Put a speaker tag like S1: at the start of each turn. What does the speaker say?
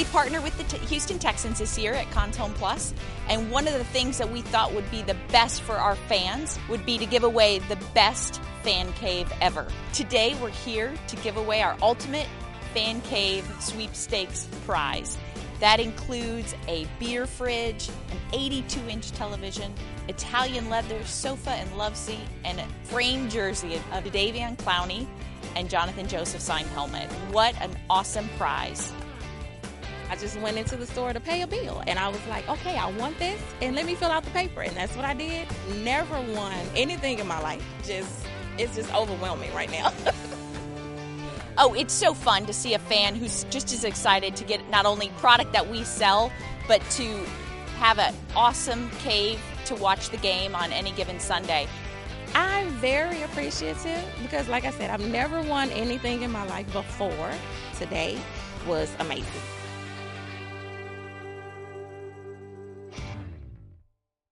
S1: We partnered with the Houston Texans this year at Cons Home Plus, and one of the things that we thought would be the best for our fans would be to give away the best fan cave ever. Today we're here to give away our ultimate fan cave sweepstakes prize. That includes a beer fridge, an 82-inch television, Italian leather sofa and love seat, and a framed jersey of Jadeveon Clowney and Jonathan Joseph signed helmet. What an awesome prize.
S2: I just went into the store to pay a bill, and I was like, okay, I want this, and let me fill out the paper, and that's what I did. Never won anything in my life. It's just overwhelming right now.
S1: Oh, it's so fun to see a fan who's just as excited to get not only product that we sell, but to have an awesome cave to watch the game on any given Sunday.
S2: I'm very appreciative because, like I said, I've never won anything in my life before. Today was amazing.